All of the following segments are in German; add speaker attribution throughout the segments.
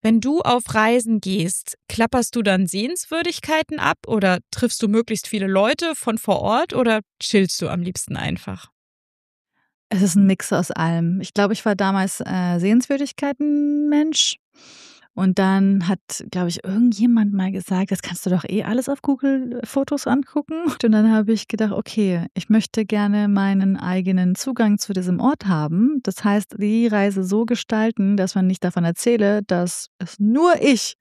Speaker 1: Wenn du auf Reisen gehst, klapperst du dann Sehenswürdigkeiten ab oder triffst du möglichst viele Leute von vor Ort oder chillst du am liebsten einfach?
Speaker 2: Es ist ein Mix aus allem. Ich glaube, ich war damals, Sehenswürdigkeiten-Mensch. Und dann hat, glaube ich, irgendjemand mal gesagt: „Das kannst du doch eh alles auf Google Fotos angucken.“ Und dann habe ich gedacht: „Okay, ich möchte gerne meinen eigenen Zugang zu diesem Ort haben. Das heißt, die Reise so gestalten, dass man nicht davon erzähle, dass es nur ich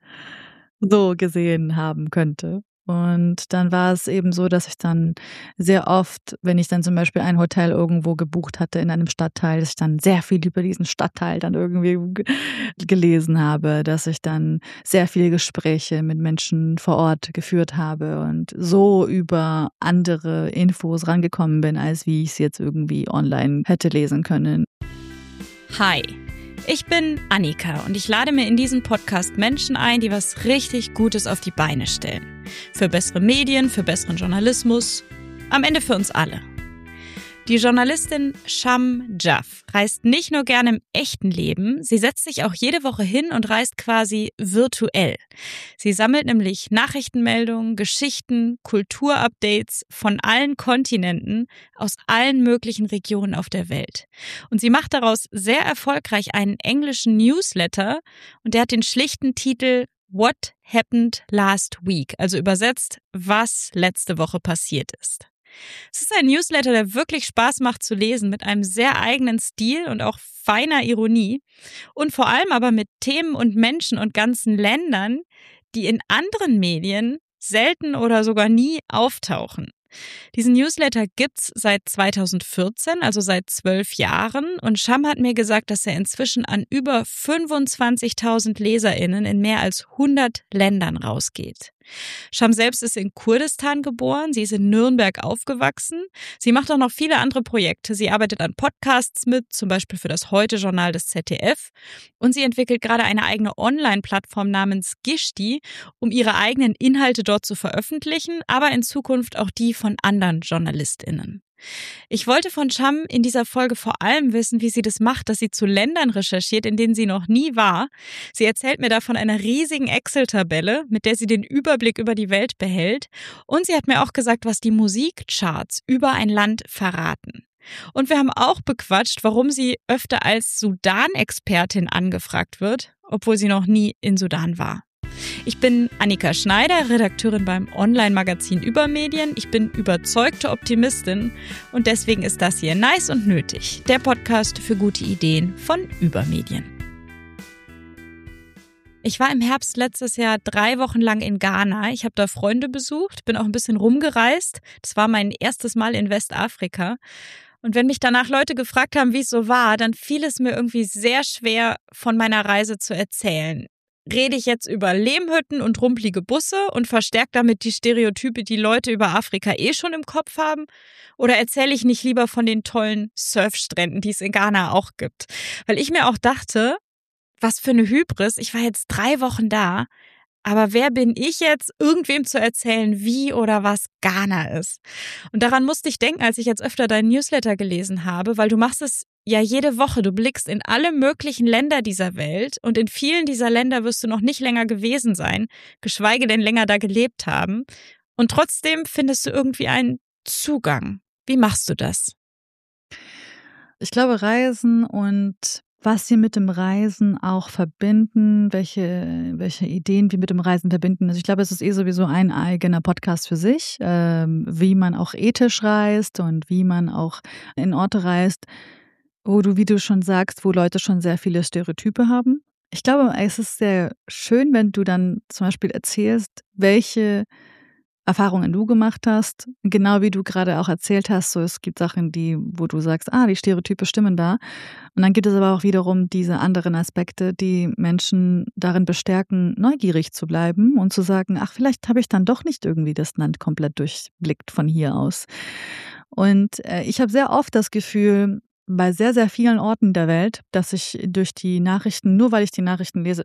Speaker 2: so gesehen haben könnte.“ Und dann war es eben so, dass ich dann sehr oft, wenn ich dann zum Beispiel ein Hotel irgendwo gebucht hatte in einem Stadtteil, dass ich dann sehr viel über diesen Stadtteil dann irgendwie gelesen habe, dass ich dann sehr viele Gespräche mit Menschen vor Ort geführt habe und so über andere Infos rangekommen bin, als wie ich es jetzt irgendwie online hätte lesen können.
Speaker 1: Hi, ich bin Annika und ich lade mir in diesem Podcast Menschen ein, die was richtig Gutes auf die Beine stellen. Für bessere Medien, für besseren Journalismus, am Ende für uns alle. Die Journalistin Sham Jaff reist nicht nur gerne im echten Leben, sie setzt sich auch jede Woche hin und reist quasi virtuell. Sie sammelt nämlich Nachrichtenmeldungen, Geschichten, Kulturupdates von allen Kontinenten aus allen möglichen Regionen auf der Welt. Und sie macht daraus sehr erfolgreich einen englischen Newsletter und der hat den schlichten Titel What Happened Last Week, also übersetzt, was letzte Woche passiert ist. Es ist ein Newsletter, der wirklich Spaß macht zu lesen, mit einem sehr eigenen Stil und auch feiner Ironie und vor allem aber mit Themen und Menschen und ganzen Ländern, die in anderen Medien selten oder sogar nie auftauchen. Diesen Newsletter gibt's seit 2014, also seit 12 Jahren. Und Sham hat mir gesagt, dass er inzwischen an über 25.000 LeserInnen in mehr als 100 Ländern rausgeht. Sham selbst ist in Kurdistan geboren, sie ist in Nürnberg aufgewachsen. Sie macht auch noch viele andere Projekte. Sie arbeitet an Podcasts mit, zum Beispiel für das Heute-Journal des ZDF. Und sie entwickelt gerade eine eigene Online-Plattform namens Gishti, um ihre eigenen Inhalte dort zu veröffentlichen, aber in Zukunft auch die von anderen JournalistInnen. Ich wollte von Sham in dieser Folge vor allem wissen, wie sie das macht, dass sie zu Ländern recherchiert, in denen sie noch nie war. Sie erzählt mir da von einer riesigen Excel-Tabelle, mit der sie den Überblick über die Welt behält. Und sie hat mir auch gesagt, was die Musikcharts über ein Land verraten. Und wir haben auch bequatscht, warum sie öfter als Sudan-Expertin angefragt wird, obwohl sie noch nie in Sudan war. Ich bin Annika Schneider, Redakteurin beim Online-Magazin Übermedien. Ich bin überzeugte Optimistin und deswegen ist das hier Nice und Nötig, der Podcast für gute Ideen von Übermedien. Ich war im Herbst letztes Jahr 3 Wochen lang in Ghana. Ich habe da Freunde besucht, bin auch ein bisschen rumgereist. Das war mein erstes Mal in Westafrika. Und wenn mich danach Leute gefragt haben, wie es so war, dann fiel es mir irgendwie sehr schwer, von meiner Reise zu erzählen. Rede ich jetzt über Lehmhütten und rumpelige Busse und verstärke damit die Stereotype, die Leute über Afrika schon im Kopf haben? Oder erzähle ich nicht lieber von den tollen Surfstränden, die es in Ghana auch gibt? Weil ich mir auch dachte, was für eine Hybris, ich war jetzt 3 Wochen da, aber wer bin ich jetzt, irgendwem zu erzählen, wie oder was Ghana ist? Und daran musste ich denken, als ich jetzt öfter deinen Newsletter gelesen habe, weil du machst es ja jede Woche. Du blickst in alle möglichen Länder dieser Welt und in vielen dieser Länder wirst du noch nicht länger gewesen sein, geschweige denn länger da gelebt haben. Und trotzdem findest du irgendwie einen Zugang. Wie machst du das?
Speaker 2: Ich glaube, Reisen und was wir mit dem Reisen auch verbinden, welche Ideen wir mit dem Reisen verbinden. Also ich glaube, es ist sowieso ein eigener Podcast für sich, wie man auch ethisch reist und wie man auch in Orte reist, wo du, wie du schon sagst, wo Leute schon sehr viele Stereotype haben. Ich glaube, es ist sehr schön, wenn du dann zum Beispiel erzählst, welche Erfahrungen du gemacht hast, genau wie du gerade auch erzählt hast, so es gibt Sachen, wo du sagst, die Stereotype stimmen da. Und dann gibt es aber auch wiederum diese anderen Aspekte, die Menschen darin bestärken, neugierig zu bleiben und zu sagen, vielleicht habe ich dann doch nicht irgendwie das Land komplett durchblickt von hier aus. Und ich habe sehr oft das Gefühl, bei sehr, sehr vielen Orten der Welt, dass ich durch die Nachrichten, nur weil ich die Nachrichten lese,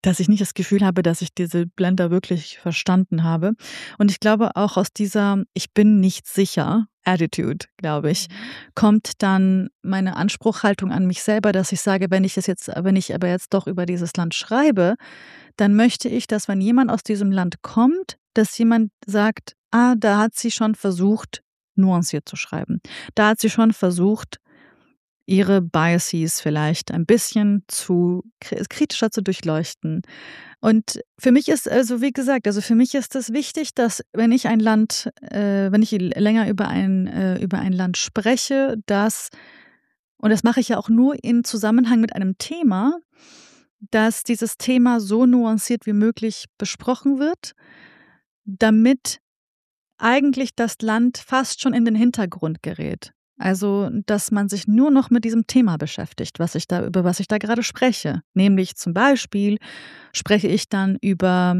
Speaker 2: dass ich nicht das Gefühl habe, dass ich diese Länder wirklich verstanden habe. Und ich glaube auch aus dieser Ich bin nicht sicher Attitude, glaube ich, kommt dann meine Anspruchhaltung an mich selber, dass ich sage, wenn ich aber jetzt doch über dieses Land schreibe, dann möchte ich, dass wenn jemand aus diesem Land kommt, dass jemand sagt, da hat sie schon versucht, nuanciert zu schreiben. Da hat sie schon versucht, ihre Biases vielleicht ein bisschen kritischer zu durchleuchten. Und für mich ist wie gesagt, für mich ist es wichtig, dass wenn ich wenn ich länger über ein Land spreche, und das mache ich ja auch nur in Zusammenhang mit einem Thema, dass dieses Thema so nuanciert wie möglich besprochen wird, damit eigentlich das Land fast schon in den Hintergrund gerät. Also, dass man sich nur noch mit diesem Thema beschäftigt, über was ich da gerade spreche. Nämlich zum Beispiel spreche ich dann über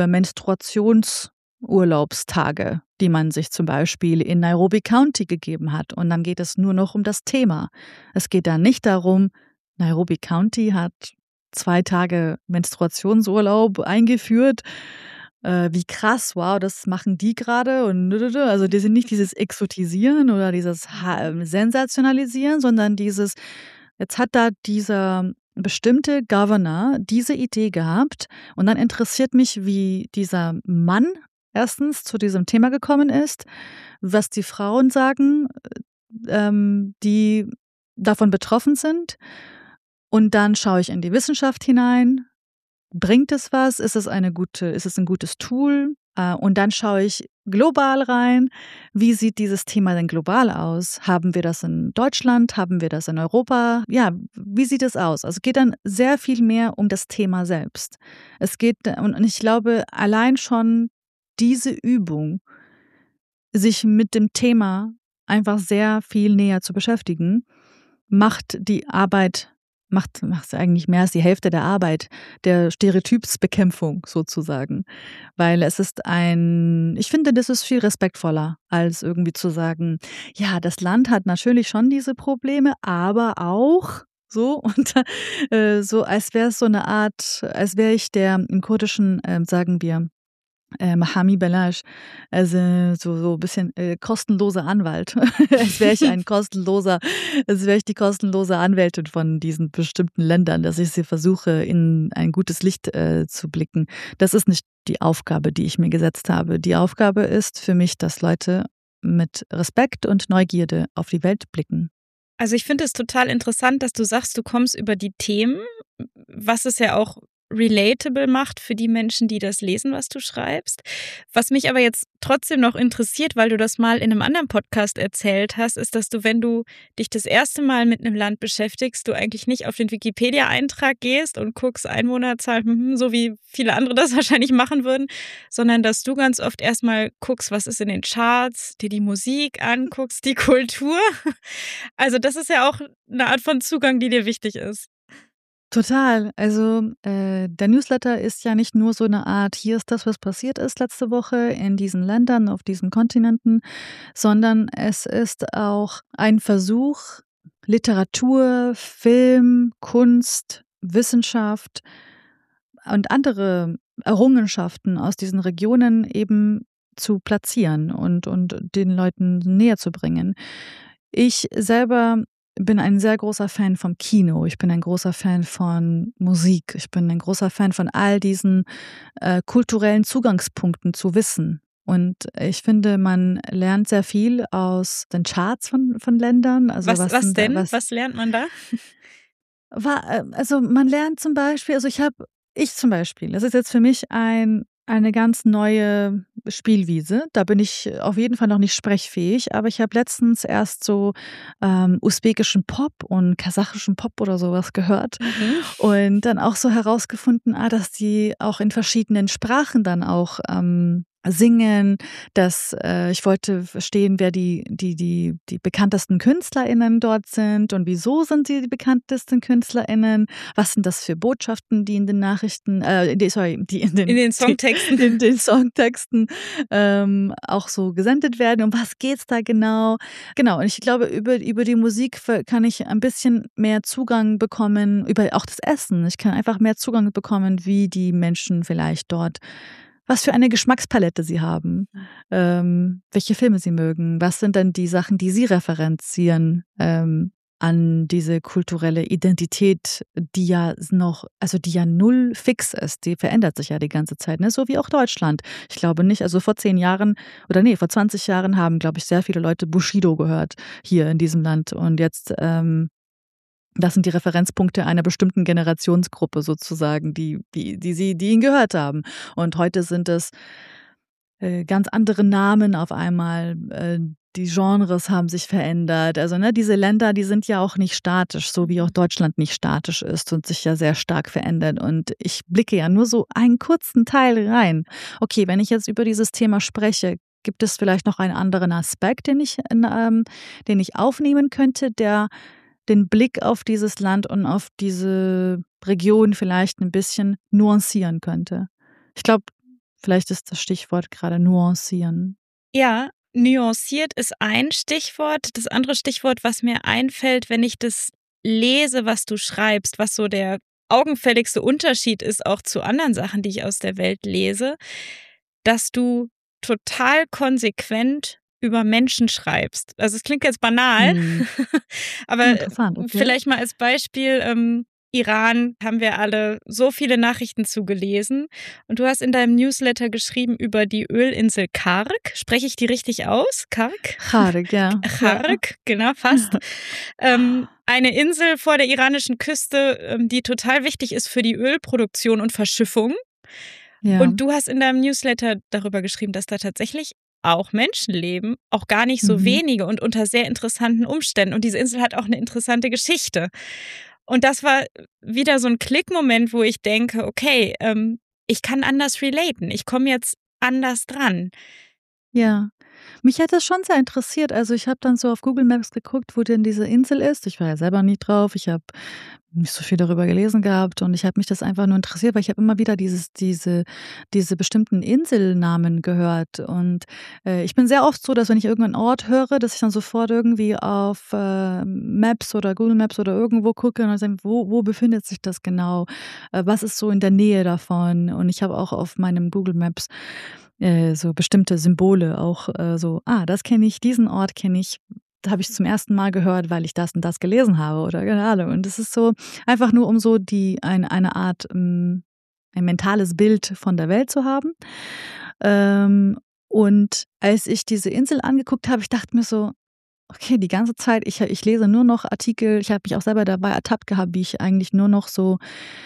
Speaker 2: Menstruationsurlaubstage, die man sich zum Beispiel in Nairobi County gegeben hat. Und dann geht es nur noch um das Thema. Es geht dann nicht darum, Nairobi County hat 2 Tage Menstruationsurlaub eingeführt. Wie krass, wow, das machen die gerade und also die sind nicht dieses Exotisieren oder dieses Sensationalisieren, sondern jetzt hat da dieser bestimmte Governor diese Idee gehabt und dann interessiert mich, wie dieser Mann erstens zu diesem Thema gekommen ist, was die Frauen sagen, die davon betroffen sind, und dann schaue ich in die Wissenschaft hinein. Bringt es was? Ist es ein gutes Tool? Und dann schaue ich global rein. Wie sieht dieses Thema denn global aus? Haben wir das in Deutschland? Haben wir das in Europa? Ja, wie sieht es aus? Also es geht dann sehr viel mehr um das Thema selbst. Und ich glaube, allein schon diese Übung, sich mit dem Thema einfach sehr viel näher zu beschäftigen, macht eigentlich mehr als die Hälfte der Arbeit, der Stereotypsbekämpfung sozusagen. Weil ich finde, das ist viel respektvoller, als irgendwie zu sagen, ja, das Land hat natürlich schon diese Probleme, aber auch so, und so, als wäre es so eine Art, als wäre ich im Kurdischen, sagen wir, Mahami Belash, also so ein bisschen kostenloser Anwalt. Als wäre ich die kostenlose Anwältin von diesen bestimmten Ländern, dass ich sie versuche, in ein gutes Licht zu blicken. Das ist nicht die Aufgabe, die ich mir gesetzt habe. Die Aufgabe ist für mich, dass Leute mit Respekt und Neugierde auf die Welt blicken.
Speaker 1: Also ich finde es total interessant, dass du sagst, du kommst über die Themen, was es ja auch relatable macht für die Menschen, die das lesen, was du schreibst. Was mich aber jetzt trotzdem noch interessiert, weil du das mal in einem anderen Podcast erzählt hast, ist, dass du, wenn du dich das erste Mal mit einem Land beschäftigst, du eigentlich nicht auf den Wikipedia-Eintrag gehst und guckst Einwohnerzahl, so wie viele andere das wahrscheinlich machen würden, sondern dass du ganz oft erstmal guckst, was ist in den Charts, dir die Musik anguckst, die Kultur. Also das ist ja auch eine Art von Zugang, die dir wichtig ist.
Speaker 2: Total. Also, der Newsletter ist ja nicht nur so eine Art: „Hier ist das, was passiert ist letzte Woche in diesen Ländern, auf diesen Kontinenten“, sondern es ist auch ein Versuch, Literatur, Film, Kunst, Wissenschaft und andere Errungenschaften aus diesen Regionen eben zu platzieren und den Leuten näher zu bringen. Ich selber bin ein sehr großer Fan vom Kino. Ich bin ein großer Fan von Musik. Ich bin ein großer Fan von all diesen kulturellen Zugangspunkten zu Wissen. Und ich finde, man lernt sehr viel aus den Charts von Ländern. Also
Speaker 1: was denn? Was lernt man da?
Speaker 2: Also man lernt zum Beispiel, ich zum Beispiel, das ist jetzt für mich eine ganz neue Spielwiese. Da bin ich auf jeden Fall noch nicht sprechfähig, aber ich habe letztens erst so usbekischen Pop und kasachischen Pop oder sowas gehört und dann auch so herausgefunden, dass die auch in verschiedenen Sprachen dann auch singen, dass ich wollte verstehen, wer die bekanntesten KünstlerInnen dort sind und wieso sind sie die bekanntesten KünstlerInnen, was sind das für Botschaften, die in den Nachrichten, die in
Speaker 1: den Songtexten,
Speaker 2: in den Songtexten auch so gesendet werden, um was geht's da genau? Genau, und ich glaube, über die Musik kann ich ein bisschen mehr Zugang bekommen, über auch das Essen. Ich kann einfach mehr Zugang bekommen, wie die Menschen vielleicht dort, was für eine Geschmackspalette sie haben, welche Filme sie mögen, was sind denn die Sachen, die sie referenzieren, an diese kulturelle Identität, die ja null fix ist, die verändert sich ja die ganze Zeit, ne? So wie auch Deutschland. Ich glaube nicht, also vor 20 Jahren haben, glaube ich, sehr viele Leute Bushido gehört hier in diesem Land und jetzt, das sind die Referenzpunkte einer bestimmten Generationsgruppe sozusagen, die ihn gehört haben. Und heute sind es ganz andere Namen auf einmal. Die Genres haben sich verändert. Also, ne, diese Länder, die sind ja auch nicht statisch, so wie auch Deutschland nicht statisch ist und sich ja sehr stark verändert. Und ich blicke ja nur so einen kurzen Teil rein. Okay, wenn ich jetzt über dieses Thema spreche, gibt es vielleicht noch einen anderen Aspekt, den ich aufnehmen könnte, der den Blick auf dieses Land und auf diese Region vielleicht ein bisschen nuancieren könnte. Ich glaube, vielleicht ist das Stichwort gerade nuancieren.
Speaker 1: Ja, nuanciert ist ein Stichwort. Das andere Stichwort, was mir einfällt, wenn ich das lese, was du schreibst, was so der augenfälligste Unterschied ist auch zu anderen Sachen, die ich aus der Welt lese, dass du total konsequent über Menschen schreibst. Also es klingt jetzt banal, aber
Speaker 2: Interessant, okay.
Speaker 1: vielleicht mal als Beispiel, Iran haben wir alle so viele Nachrichten zugelesen und du hast in deinem Newsletter geschrieben über die Ölinsel Karg. Spreche ich die richtig aus? Karg?
Speaker 2: Karg, ja.
Speaker 1: Karg, genau, fast. Eine Insel vor der iranischen Küste, die total wichtig ist für die Ölproduktion und Verschiffung.
Speaker 2: Ja.
Speaker 1: Und du hast in deinem Newsletter darüber geschrieben, dass da tatsächlich auch Menschen leben, auch gar nicht so wenige und unter sehr interessanten Umständen. Und diese Insel hat auch eine interessante Geschichte. Und das war wieder so ein Klickmoment, wo ich denke, okay, ich kann anders relaten. Ich komme jetzt anders dran.
Speaker 2: Ja. Mich hat das schon sehr interessiert. Also, ich habe dann so auf Google Maps geguckt, wo denn diese Insel ist. Ich war ja selber nicht drauf. Ich habe nicht so viel darüber gelesen gehabt und ich habe mich das einfach nur interessiert, weil ich habe immer wieder diese bestimmten Inselnamen gehört und, ich bin sehr oft so, dass wenn ich irgendeinen Ort höre, dass ich dann sofort irgendwie auf, Maps oder Google Maps oder irgendwo gucke und dann denke: „Wo befindet sich das genau? Was ist so in der Nähe davon?“ Und ich habe auch auf meinem Google Maps so bestimmte Symbole auch, das kenne ich, diesen Ort kenne ich, habe ich zum ersten Mal gehört, weil ich das und das gelesen habe oder keine Ahnung. Und es ist so einfach nur, um so eine Art, ein mentales Bild von der Welt zu haben. Und als ich diese Insel angeguckt habe, ich dachte mir so: „Okay, die ganze Zeit, ich lese nur noch Artikel.“ Ich habe mich auch selber dabei ertappt gehabt, wie ich eigentlich nur noch so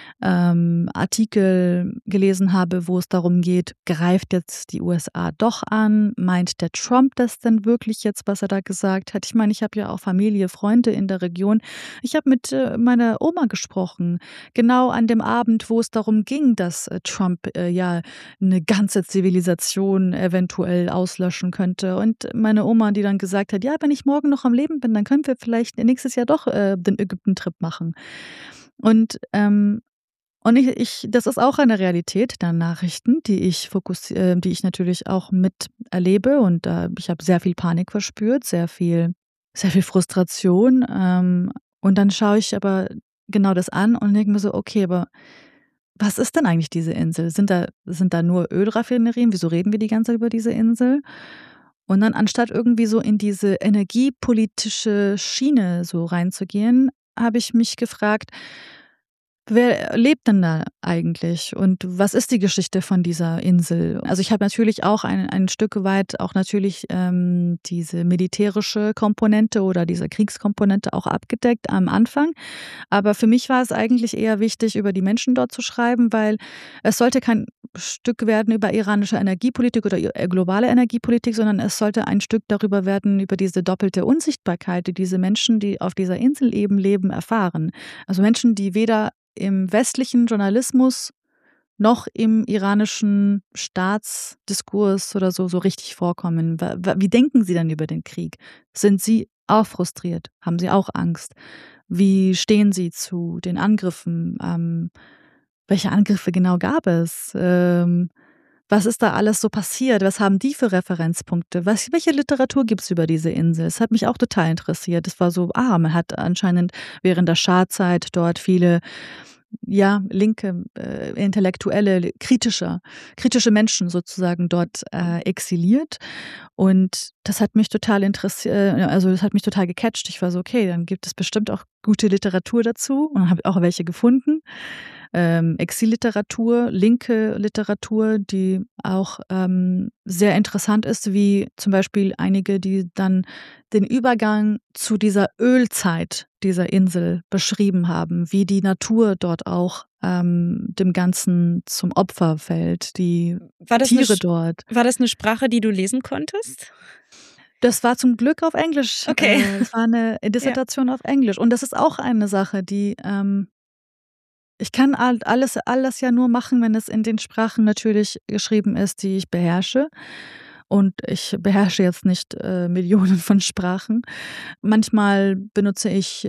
Speaker 2: Artikel gelesen habe, wo es darum geht, greift jetzt die USA doch an? Meint der Trump das denn wirklich jetzt, was er da gesagt hat? Ich meine, ich habe ja auch Familie, Freunde in der Region. Ich habe mit meiner Oma gesprochen, genau an dem Abend, wo es darum ging, dass Trump ja eine ganze Zivilisation eventuell auslöschen könnte. Und meine Oma, die dann gesagt hat, ja, wenn ich morgen noch am Leben bin, dann können wir vielleicht nächstes Jahr doch den Ägypten-Trip machen. Und das ist auch eine Realität der Nachrichten, die ich natürlich auch miterlebe und, ich habe sehr viel Panik verspürt, sehr viel Frustration, und dann schaue ich aber genau das an und denke mir so: „Okay, aber was ist denn eigentlich diese Insel? Sind da nur Ölraffinerien? Wieso reden wir die ganze Zeit über diese Insel?“ Und dann anstatt irgendwie so in diese energiepolitische Schiene so reinzugehen, habe ich mich gefragt: Wer lebt denn da eigentlich und was ist die Geschichte von dieser Insel? Also, ich habe natürlich auch ein Stück weit auch natürlich, diese militärische Komponente oder diese Kriegskomponente auch abgedeckt am Anfang. Aber für mich war es eigentlich eher wichtig, über die Menschen dort zu schreiben, weil es sollte kein Stück werden über iranische Energiepolitik oder globale Energiepolitik, sondern es sollte ein Stück darüber werden, über diese doppelte Unsichtbarkeit, die diese Menschen, die auf dieser Insel eben leben, erfahren. Also, Menschen, die weder im westlichen Journalismus noch im iranischen Staatsdiskurs oder so richtig vorkommen. Wie denken Sie denn über den Krieg? Sind Sie auch frustriert? Haben Sie auch Angst? Wie stehen Sie zu den Angriffen? Welche Angriffe genau gab es? Was ist da alles so passiert? Was haben die für Referenzpunkte? Welche Literatur gibt es über diese Insel? Es hat mich auch total interessiert. Es war so, man hat anscheinend während der Schah-Zeit dort viele, linke, intellektuelle, kritische Menschen sozusagen dort exiliert. Und das hat mich total interessiert, also das hat mich total gecatcht. Ich war so, okay, dann gibt es bestimmt auch gute Literatur dazu und habe auch welche gefunden. Exilliteratur, linke Literatur, die auch sehr interessant ist, wie zum Beispiel einige, die dann den Übergang zu dieser Ölzeit dieser Insel beschrieben haben, wie die Natur dort auch dem Ganzen zum Opfer fällt, die Tiere dort.
Speaker 1: War das eine Sprache, die du lesen konntest?
Speaker 2: Das war zum Glück auf Englisch.
Speaker 1: Okay.
Speaker 2: Das war eine Dissertation auf Englisch. Und das ist auch eine Sache, die ich kann alles ja nur machen, wenn es in den Sprachen natürlich geschrieben ist, die ich beherrsche. Und ich beherrsche jetzt nicht Millionen von Sprachen. Manchmal benutze ich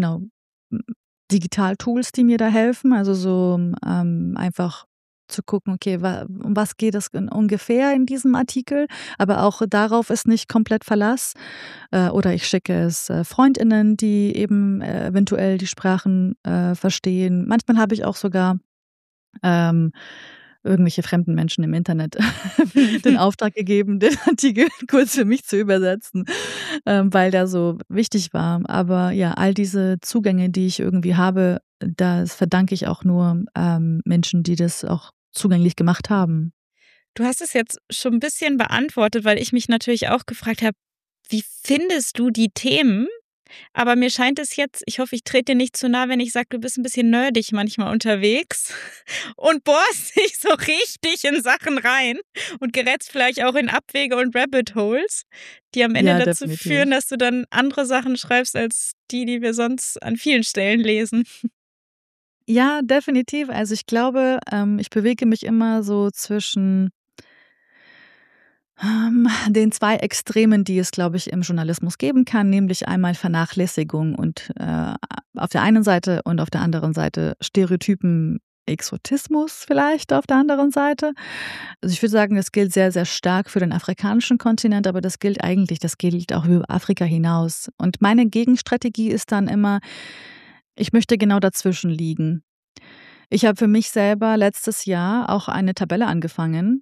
Speaker 2: Digital-Tools, die mir da helfen. Also so einfach zu gucken, okay, um was geht es ungefähr in diesem Artikel, aber auch darauf ist nicht komplett Verlass. Oder ich schicke es FreundInnen, die eben eventuell die Sprachen verstehen. Manchmal habe ich auch sogar irgendwelche fremden Menschen im Internet den Auftrag gegeben, den Artikel kurz für mich zu übersetzen, weil der so wichtig war. Aber ja, all diese Zugänge, die ich irgendwie habe, das verdanke ich auch nur Menschen, die das auch zugänglich gemacht haben.
Speaker 1: Du hast es jetzt schon ein bisschen beantwortet, weil ich mich natürlich auch gefragt habe, wie findest du die Themen? Aber mir scheint es jetzt, ich hoffe, ich trete dir nicht zu nah, wenn ich sage, du bist ein bisschen nerdig manchmal unterwegs und bohrst dich so richtig in Sachen rein und gerätst vielleicht auch in Abwege und Rabbit Holes, die am Ende dazu
Speaker 2: definitiv
Speaker 1: führen, dass du dann andere Sachen schreibst als die wir sonst an vielen Stellen lesen.
Speaker 2: Ja, definitiv. Also ich glaube, ich bewege mich immer so zwischen den 2 Extremen, die es, glaube ich, im Journalismus geben kann, nämlich einmal Vernachlässigung und auf der einen Seite und auf der anderen Seite Stereotypen, Exotismus vielleicht auf der anderen Seite. Also ich würde sagen, das gilt sehr, sehr stark für den afrikanischen Kontinent, aber das gilt auch über Afrika hinaus. Und meine Gegenstrategie ist dann immer, ich möchte genau dazwischen liegen. Ich habe für mich selber letztes Jahr auch eine Tabelle angefangen,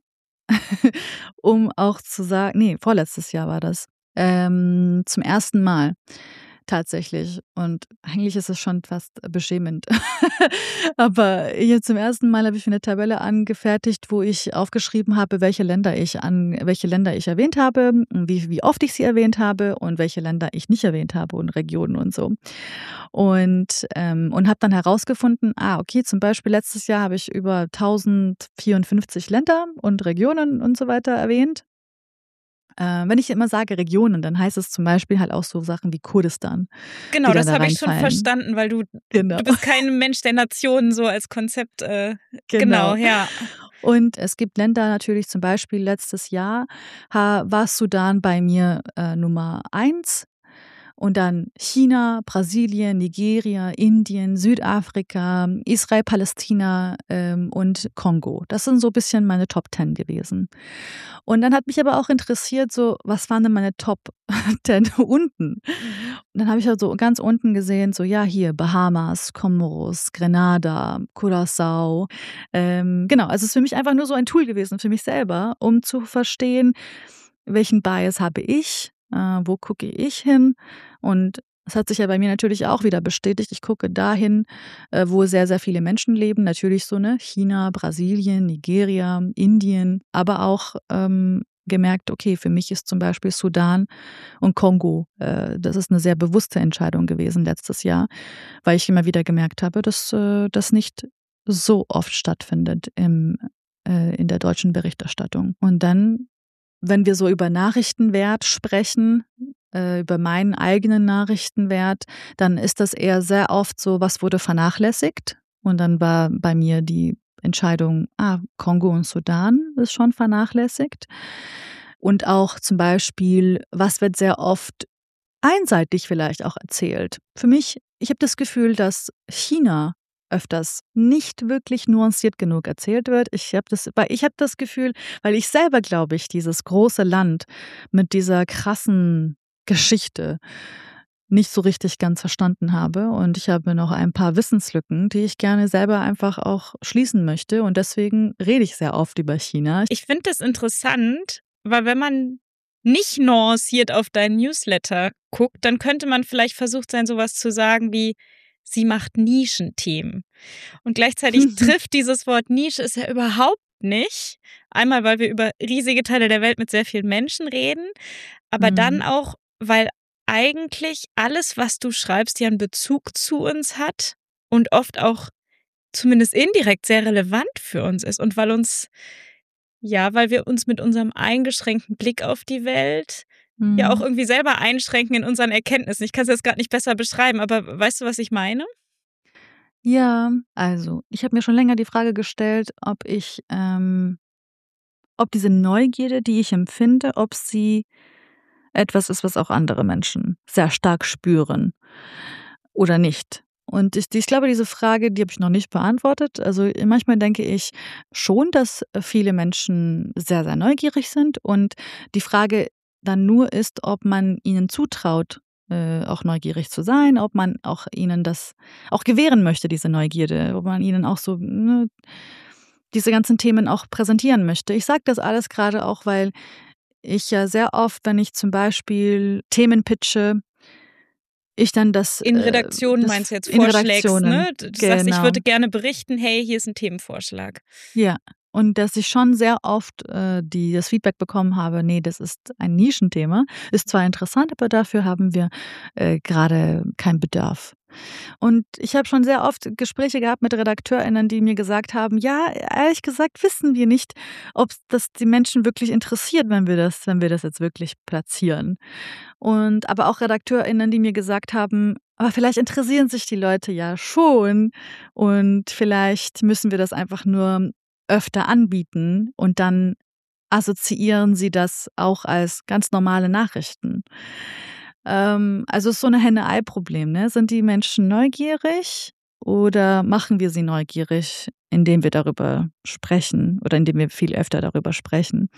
Speaker 2: um auch zu sagen, vorletztes Jahr war das, zum ersten Mal tatsächlich. Und eigentlich ist es schon fast beschämend. Aber hier zum ersten Mal habe ich mir 'ne Tabelle angefertigt, wo ich aufgeschrieben habe, welche Länder ich erwähnt habe, wie oft ich sie erwähnt habe und welche Länder ich nicht erwähnt habe und Regionen und so. Und habe dann herausgefunden, okay, zum Beispiel letztes Jahr habe ich über 1.054 Länder und Regionen und so weiter erwähnt. Wenn ich immer sage Regionen, dann heißt es zum Beispiel halt auch so Sachen wie Kurdistan,
Speaker 1: Genau,
Speaker 2: die dann
Speaker 1: das
Speaker 2: da
Speaker 1: habe ich schon
Speaker 2: reinfallen.
Speaker 1: verstanden, weil du
Speaker 2: Genau.
Speaker 1: bist kein Mensch der Nationen so als Konzept, genau, ja.
Speaker 2: Und es gibt Länder natürlich, zum Beispiel letztes Jahr war Sudan bei mir Nummer 1. Und dann China, Brasilien, Nigeria, Indien, Südafrika, Israel, Palästina und Kongo. Das sind so ein bisschen meine Top 10 gewesen. Und dann hat mich aber auch interessiert, so, was waren denn meine Top 10 unten? Und dann habe ich halt so ganz unten gesehen, so, ja, hier Bahamas, Komoros, Grenada, Curaçao. Genau, also es ist für mich einfach nur so ein Tool gewesen, für mich selber, um zu verstehen, welchen Bias habe ich, wo gucke ich hin? Und es hat sich ja bei mir natürlich auch wieder bestätigt. Ich gucke dahin, wo sehr, sehr viele Menschen leben. Natürlich so, ne, China, Brasilien, Nigeria, Indien, aber auch gemerkt, okay, für mich ist zum Beispiel Sudan und Kongo, das ist eine sehr bewusste Entscheidung gewesen letztes Jahr, weil ich immer wieder gemerkt habe, dass das nicht so oft stattfindet in der deutschen Berichterstattung. Und dann, wenn wir so über Nachrichtenwert sprechen, über meinen eigenen Nachrichtenwert, dann ist das eher sehr oft so, was wurde vernachlässigt? Und dann war bei mir die Entscheidung, Kongo und Sudan ist schon vernachlässigt. Und auch zum Beispiel, was wird sehr oft einseitig vielleicht auch erzählt. Für mich, ich habe das Gefühl, dass China öfters nicht wirklich nuanciert genug erzählt wird. Ich habe das Gefühl, weil ich selber, glaube ich, dieses große Land mit dieser krassen Geschichte nicht so richtig ganz verstanden habe. Und ich habe noch ein paar Wissenslücken, die ich gerne selber einfach auch schließen möchte. Und deswegen rede ich sehr oft über China.
Speaker 1: Ich finde das interessant, weil wenn man nicht nuanciert auf deinen Newsletter guckt, dann könnte man vielleicht versucht sein, sowas zu sagen wie, sie macht Nischenthemen. Und gleichzeitig trifft dieses Wort Nische es ja überhaupt nicht. Einmal, weil wir über riesige Teile der Welt mit sehr vielen Menschen reden, aber dann auch, weil eigentlich alles, was du schreibst, ja einen Bezug zu uns hat und oft auch zumindest indirekt sehr relevant für uns ist und weil wir uns mit unserem eingeschränkten Blick auf die Welt ja auch irgendwie selber einschränken in unseren Erkenntnissen. Ich kann es jetzt gerade nicht besser beschreiben, aber weißt du, was ich meine?
Speaker 2: Ja, also ich habe mir schon länger die Frage gestellt, ob diese Neugierde, die ich empfinde, ob sie etwas ist, was auch andere Menschen sehr stark spüren oder nicht. Und ich glaube, diese Frage, die habe ich noch nicht beantwortet. Also manchmal denke ich schon, dass viele Menschen sehr, sehr neugierig sind und die Frage dann nur ist, ob man ihnen zutraut, auch neugierig zu sein, ob man auch ihnen das auch gewähren möchte, diese Neugierde, ob man ihnen auch so diese ganzen Themen auch präsentieren möchte. Ich sage das alles gerade auch, weil ich ja sehr oft, wenn ich zum Beispiel Themen pitche, ich dann das
Speaker 1: in Redaktionen meinst du jetzt
Speaker 2: in
Speaker 1: vorschlägst,
Speaker 2: Redaktionen,
Speaker 1: ne? Du sagst, ich
Speaker 2: genau.
Speaker 1: würde gerne berichten, hey, hier ist ein Themenvorschlag.
Speaker 2: Ja, und dass ich schon sehr oft das Feedback bekommen habe, nee, das ist ein Nischenthema, ist zwar interessant, aber dafür haben wir gerade keinen Bedarf. Und ich habe schon sehr oft Gespräche gehabt mit RedakteurInnen, die mir gesagt haben, ja, ehrlich gesagt wissen wir nicht, ob das die Menschen wirklich interessiert, wenn wir das jetzt wirklich platzieren. Und aber auch RedakteurInnen, die mir gesagt haben, aber vielleicht interessieren sich die Leute ja schon und vielleicht müssen wir das einfach nur öfter anbieten und dann assoziieren sie das auch als ganz normale Nachrichten. Also ist so eine Henne-Ei-Problem, ne? Sind die Menschen neugierig oder machen wir sie neugierig, indem wir darüber sprechen oder indem wir viel öfter darüber sprechen?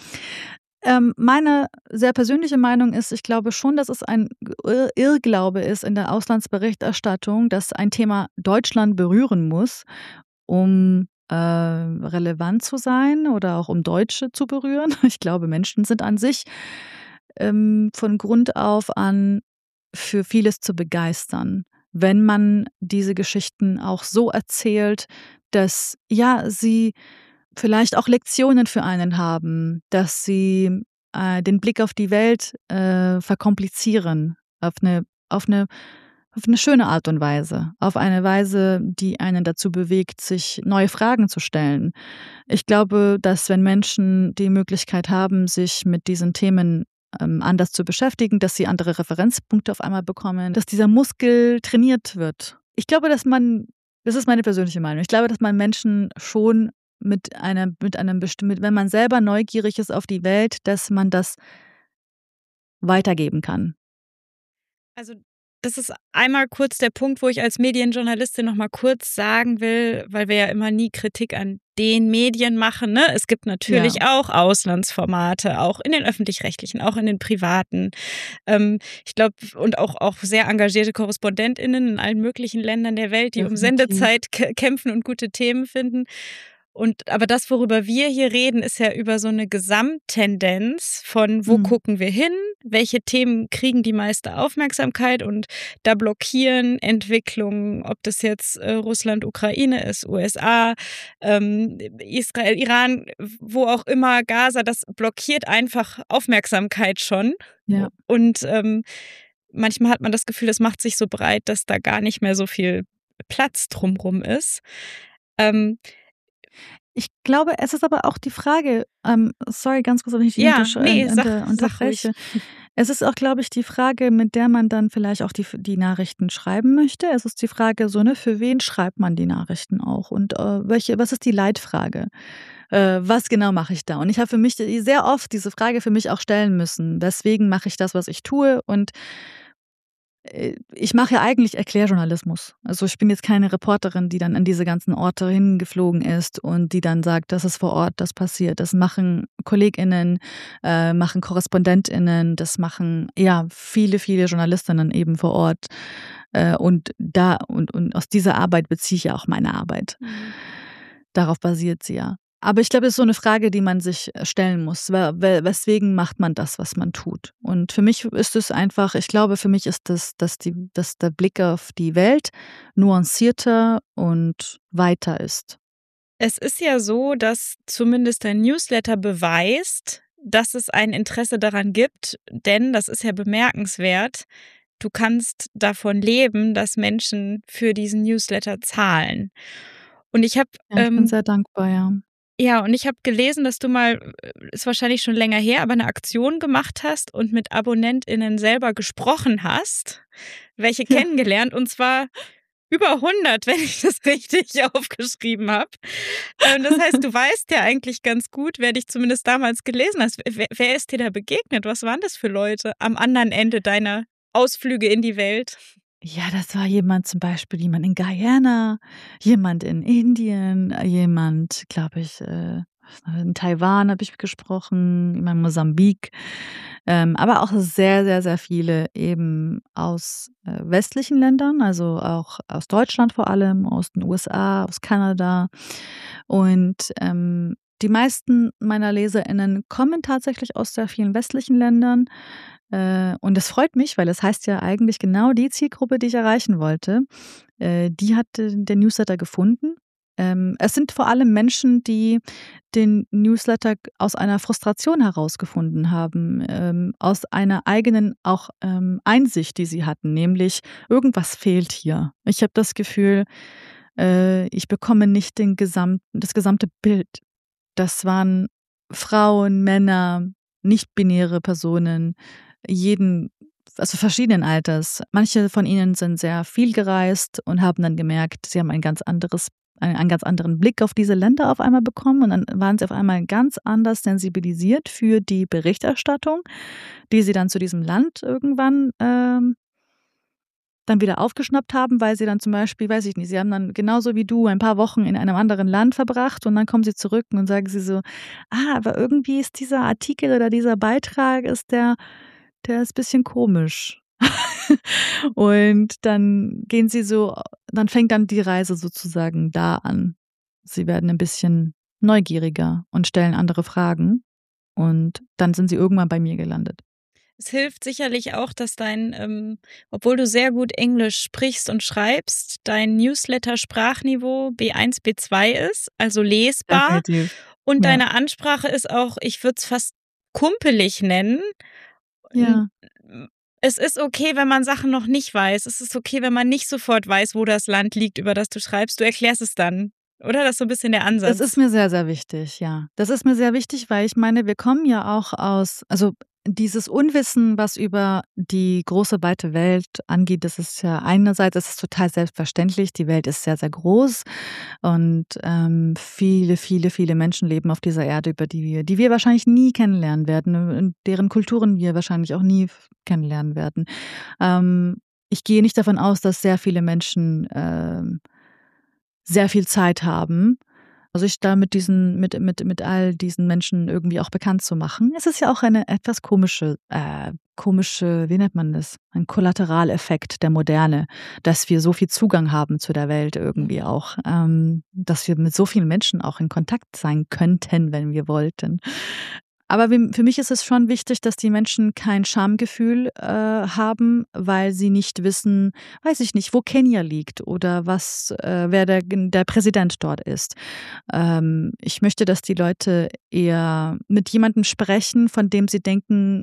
Speaker 2: Meine sehr persönliche Meinung ist, ich glaube schon, dass es ein Irrglaube ist in der Auslandsberichterstattung, dass ein Thema Deutschland berühren muss, um relevant zu sein oder auch um Deutsche zu berühren. Ich glaube, Menschen sind an sich von Grund auf an für vieles zu begeistern, wenn man diese Geschichten auch so erzählt, dass ja sie vielleicht auch Lektionen für einen haben, dass sie den Blick auf die Welt verkomplizieren auf eine schöne Art und Weise, auf eine Weise, die einen dazu bewegt, sich neue Fragen zu stellen. Ich glaube, dass wenn Menschen die Möglichkeit haben, sich mit diesen Themen anders zu beschäftigen, dass sie andere Referenzpunkte auf einmal bekommen, dass dieser Muskel trainiert wird. Ich glaube, das ist meine persönliche Meinung, ich glaube, dass man Menschen schon wenn man selber neugierig ist auf die Welt, dass man das weitergeben kann.
Speaker 1: Also das ist einmal kurz der Punkt, wo ich als Medienjournalistin noch mal kurz sagen will, weil wir ja immer nie Kritik an den Medien machen, ne? Es gibt natürlich auch Auslandsformate, auch in den öffentlich-rechtlichen, auch in den privaten. Ich glaube, und auch sehr engagierte KorrespondentInnen in allen möglichen Ländern der Welt, die um Sendezeit kämpfen und gute Themen finden. Aber das, worüber wir hier reden, ist ja über so eine Gesamttendenz von, wo gucken wir hin, welche Themen kriegen die meiste Aufmerksamkeit und da blockieren Entwicklungen, ob das jetzt Russland, Ukraine ist, USA, Israel, Iran, wo auch immer, Gaza, das blockiert einfach Aufmerksamkeit schon.
Speaker 2: Ja.
Speaker 1: Und manchmal hat man das Gefühl, das macht sich so breit, dass da gar nicht mehr so viel Platz drumrum ist.
Speaker 2: Ich glaube, es ist aber auch die Frage, sorry, ganz kurz, ob ich dich unterbreche. Es ist auch, glaube ich, die Frage, mit der man dann vielleicht auch die Nachrichten schreiben möchte. Es ist die Frage so, ne, für wen schreibt man die Nachrichten auch und, was ist die Leitfrage? Was genau mache ich da? Und ich habe für mich sehr oft diese Frage für mich auch stellen müssen. Weswegen mache ich das, was ich tue? Und ich mache ja eigentlich Erklärjournalismus. Also, ich bin jetzt keine Reporterin, die dann an diese ganzen Orte hingeflogen ist und die dann sagt: „Das ist vor Ort, das passiert.“ Das machen KollegInnen, machen KorrespondentInnen, das machen, ja, viele, viele Journalistinnen eben vor Ort. Und aus dieser Arbeit beziehe ich ja auch meine Arbeit.
Speaker 1: Mhm.
Speaker 2: Darauf basiert sie ja. Aber ich glaube, es ist so eine Frage, die man sich, stellen muss. Weswegen macht man das, was man tut? Und für mich ist es einfach, ich glaube, für mich ist das, dass der Blick auf die Welt nuancierter und weiter ist.
Speaker 1: Es ist ja so, dass zumindest dein Newsletter beweist, dass es ein Interesse daran gibt, denn das ist ja bemerkenswert. Du kannst davon leben, dass Menschen für diesen Newsletter zahlen. Und ich habe
Speaker 2: Ja, ich bin sehr dankbar, ja.
Speaker 1: ja, und ich habe gelesen, dass du mal, ist wahrscheinlich schon länger her, aber eine Aktion gemacht hast und mit AbonnentInnen selber gesprochen hast, welche
Speaker 2: Ja.
Speaker 1: kennengelernt, und zwar über 100, wenn ich das richtig aufgeschrieben habe. Das heißt, du weißt ja eigentlich ganz gut, wer dich zumindest damals gelesen hat. Wer ist dir da begegnet? Was waren das für Leute am anderen Ende deiner Ausflüge in die Welt?
Speaker 2: Ja, das war jemand in Guyana, jemand in Indien, jemand, glaube ich, in Taiwan habe ich gesprochen, in Mosambik, aber auch sehr, sehr, sehr viele eben aus, westlichen Ländern, also auch aus Deutschland vor allem, aus den USA, aus Kanada. Und, die meisten meiner LeserInnen kommen tatsächlich aus sehr vielen westlichen Ländern. Und das freut mich, weil das heißt ja eigentlich genau die Zielgruppe, die ich erreichen wollte, die hat den Newsletter gefunden. Es sind vor allem Menschen, die den Newsletter aus einer Frustration herausgefunden haben, aus einer eigenen auch, Einsicht, die sie hatten, nämlich: „Irgendwas fehlt hier. Ich habe das Gefühl, ich bekomme nicht das gesamte Bild.“ Das waren Frauen, Männer, nicht-binäre Personen, jeden also verschiedenen Alters. Manche von ihnen sind sehr viel gereist und haben dann gemerkt, sie haben einen ganz anderen Blick auf diese Länder auf einmal bekommen und dann waren sie auf einmal ganz anders sensibilisiert für die Berichterstattung, die sie dann zu diesem Land irgendwann, dann wieder aufgeschnappt haben, weil sie dann zum Beispiel, weiß ich nicht, sie haben dann genauso wie du ein paar Wochen in einem anderen Land verbracht und dann kommen sie zurück und dann sagen sie so: „Ah, aber irgendwie ist dieser Artikel oder dieser Beitrag der ist bisschen komisch.“ Und dann fängt dann die Reise sozusagen da an. Sie werden ein bisschen neugieriger und stellen andere Fragen und dann sind sie irgendwann bei mir gelandet.
Speaker 1: Es hilft sicherlich auch, dass obwohl du sehr gut Englisch sprichst und schreibst, dein Newsletter-Sprachniveau B1, B2 ist, also lesbar.
Speaker 2: Definitiv.
Speaker 1: Und
Speaker 2: Ja.
Speaker 1: deine Ansprache ist auch, ich würde es fast kumpelig nennen. N
Speaker 2: Ja.
Speaker 1: Es ist okay, wenn man Sachen noch nicht weiß. Es ist okay, wenn man nicht sofort weiß, wo das Land liegt, über das du schreibst. Du erklärst es dann, oder? Das ist so 'n bisschen der
Speaker 2: Das ist
Speaker 1: Ansatz.
Speaker 2: mir sehr, sehr wichtig, ja. Das ist mir sehr wichtig, weil ich meine, wir kommen ja auch dieses Unwissen, was über die große, weite Welt angeht, das ist ja einerseits ist es total selbstverständlich. Die Welt ist sehr, sehr groß und, viele, viele, viele Menschen leben auf dieser Erde, die wir wahrscheinlich nie kennenlernen werden und deren Kulturen wir wahrscheinlich auch nie kennenlernen werden. Ich gehe nicht davon aus, dass sehr viele Menschen, sehr viel Zeit haben, sich da mit all diesen Menschen irgendwie auch bekannt zu machen. Es ist ja auch eine etwas komische, wie nennt man das? Ein Kollateraleffekt der Moderne, dass wir so viel Zugang haben zu der Welt irgendwie
Speaker 1: Mhm.
Speaker 2: auch, dass wir mit so vielen Menschen auch in Kontakt sein könnten, wenn wir wollten. Aber für mich ist es schon wichtig, dass die Menschen kein Schamgefühl, haben, weil sie nicht wissen, weiß ich nicht, wo Kenia liegt oder wer der Präsident dort ist. Ich möchte, dass die Leute eher mit jemandem sprechen, von dem sie denken: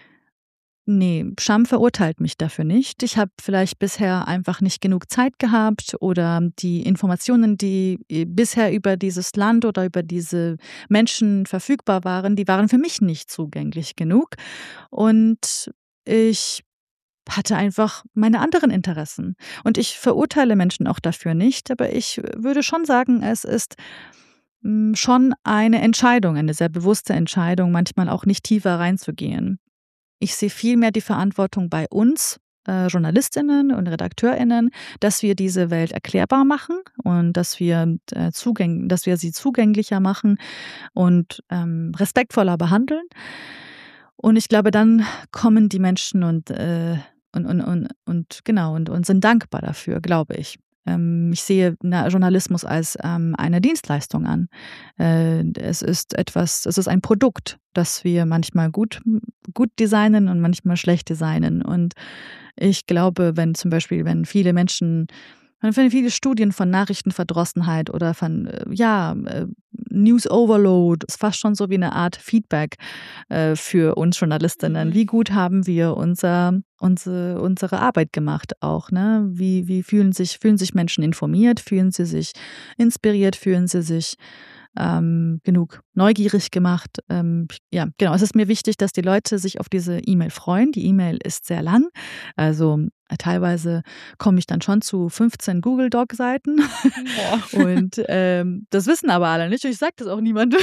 Speaker 2: „Ne, Scham verurteilt mich dafür nicht. Ich habe vielleicht bisher einfach nicht genug Zeit gehabt oder die Informationen, die, bisher über dieses Land oder über diese Menschen verfügbar waren, die waren für mich nicht zugänglich genug.“ Und ich hatte einfach meine anderen Interessen. Und ich verurteile Menschen auch dafür nicht, aber ich würde schon sagen, es ist schon eine Entscheidung, eine sehr bewusste Entscheidung, manchmal auch nicht tiefer reinzugehen. Ich sehe vielmehr die Verantwortung bei uns, Journalistinnen und RedakteurInnen, dass wir diese Welt erklärbar machen und dass wir sie zugänglicher machen und respektvoller behandeln. Und ich glaube, dann kommen die Menschen und sind dankbar dafür, glaube ich. Ich sehe Journalismus als eine Dienstleistung an. Es ist ein Produkt, das wir manchmal gut designen und manchmal schlecht designen. Und ich glaube, wenn viele Studien von Nachrichtenverdrossenheit oder von News Overload, ist fast schon so wie eine Art Feedback für uns Journalistinnen. Wie gut haben wir unsere Arbeit gemacht auch, ne? Wie fühlen sich Menschen informiert, fühlen sie sich inspiriert, fühlen sie sich genug neugierig gemacht. Ja, genau. Es ist mir wichtig, dass die Leute sich auf diese E-Mail freuen. Die E-Mail ist sehr lang. Also teilweise komme ich dann schon zu 15 Google Doc-Seiten. Und das wissen aber alle nicht. Und ich sage das auch niemandem.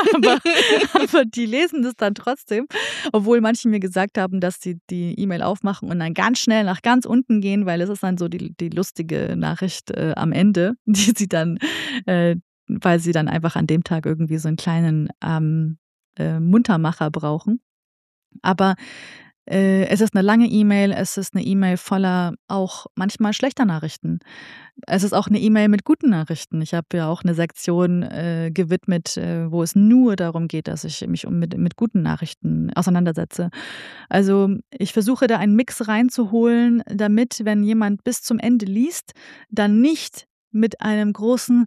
Speaker 2: aber die lesen das dann trotzdem. Obwohl manche mir gesagt haben, dass sie die E-Mail aufmachen und dann ganz schnell nach ganz unten gehen, weil es ist dann so die lustige Nachricht am Ende, die sie dann weil sie dann einfach an dem Tag irgendwie so einen kleinen Muntermacher brauchen. Aber es ist eine lange E-Mail, es ist eine E-Mail voller auch manchmal schlechter Nachrichten. Es ist auch eine E-Mail mit guten Nachrichten. Ich habe ja auch eine Sektion gewidmet, wo es nur darum geht, dass ich mich mit guten Nachrichten auseinandersetze. Also ich versuche da einen Mix reinzuholen, damit, wenn jemand bis zum Ende liest, dann nicht mit einem großen